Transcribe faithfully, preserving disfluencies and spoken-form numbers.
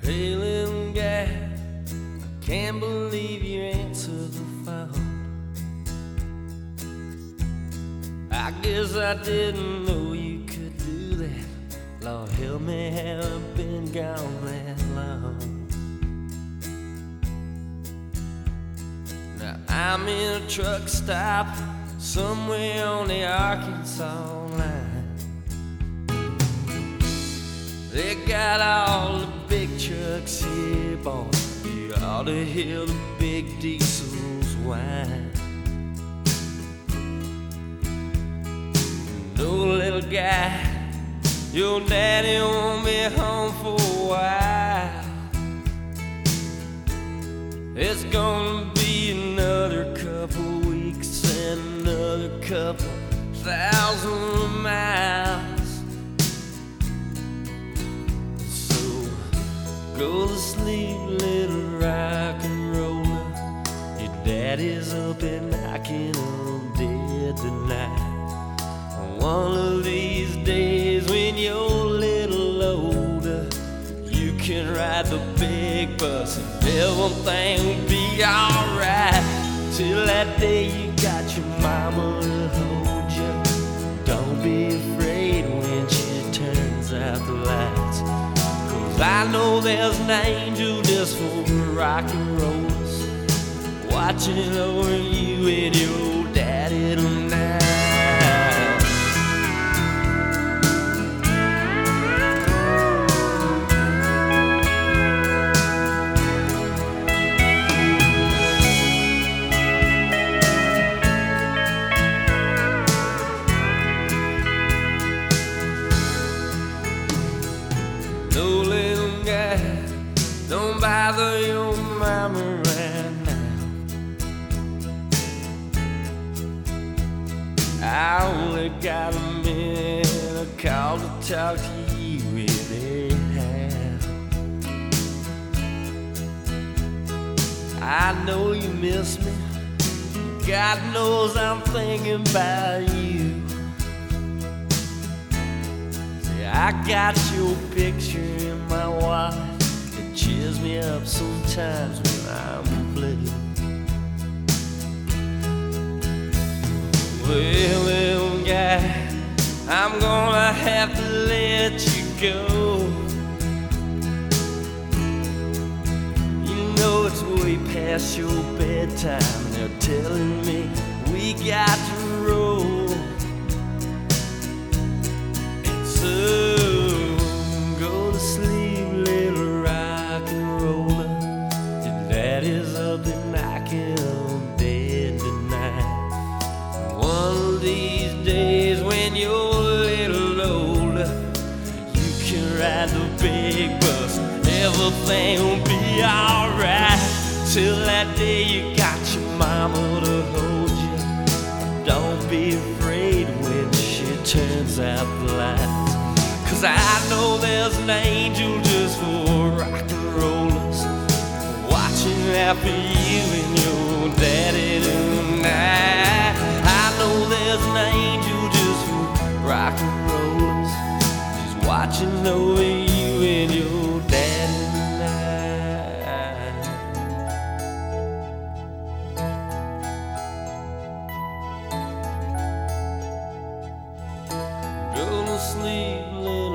Hey little guy, can't believe you answered the phone. I guess I didn't know you could do that. Lord help me, have I been gone that long? Now I'm in a truck stop somewhere on the Arkansas line. They got all the big trucks here, boy. You ought to hear the big diesels whine. No little guy, your daddy won't be home for a while. It's gonna be another couple weeks and another couple thousand miles. Go to sleep, little rock and roller. Your daddy's up and knocking on dead tonight. One of these days when you're a little older, you can ride the big bus and everything will be alright. Till that day you got your mama to hold you. Don't be afraid when she turns out the lights. I know there's an angel just for rock and rollers, watching over you and your daddy tonight. No little guy, don't bother your mama right now. I only got a minute, a call to talk to you anyhow. I know you miss me, God knows I'm thinking about you. I got your picture in my wallet. It cheers me up sometimes when I'm blue. Well, little guy, I'm gonna have to let you go. You know it's way past your bedtime. They're telling me we got to roll. So go to sleep, little rock and roller. Your daddy's up and knocking on dead tonight. One of these days when you're a little older, you can ride the big bus. Everything will be alright. Till that day you got your mama to hold you. Don't be afraid when she turns out the light. Cause I know there's an angel just for rock and rollers, watching out for you and your daddy tonight. I know there's an angel just for rock and rollers, she's watching over you and your daddy tonight. Go to sleep,